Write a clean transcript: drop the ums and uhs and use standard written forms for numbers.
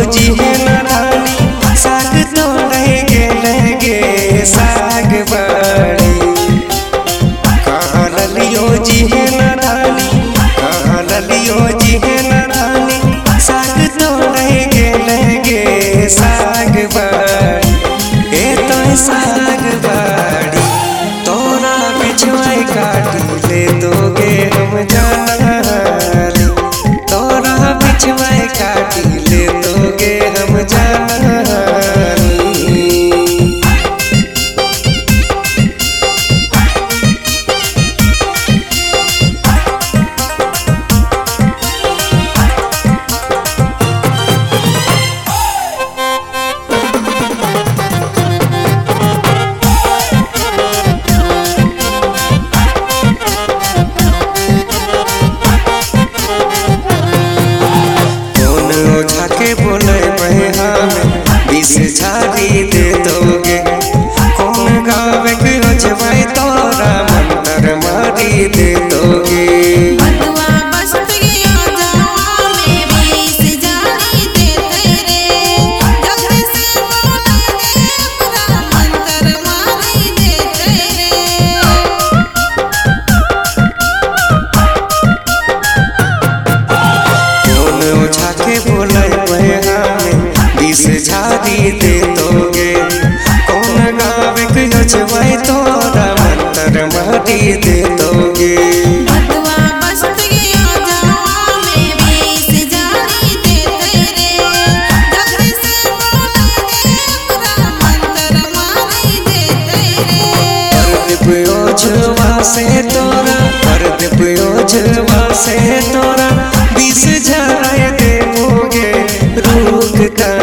जी है नारानी साग तो लगे साग बाड़ी कहाँ ललियो जी है नारानी कहाँ ललियो जी है नारानी साग तो लगे साग बाड़ी ए तो साग बाड़ी तोरा बिछवाई काटी ले दोगे हम जानाली तोरा बिछवाई काटी ले दोगे हम जानाली। बोले बहिहा में बीस झाड़ी दे दोगे कौन गावे के जवाई तोरा मंतर मारी दे दोगे बोले बहिहा में बीस झाड़ी दे दोगे कौन गावे के जवाई तोरा मंतर मारी दे दोगे से तोरा कर से तोरा 20 झाड़ दे दोगे रुक कर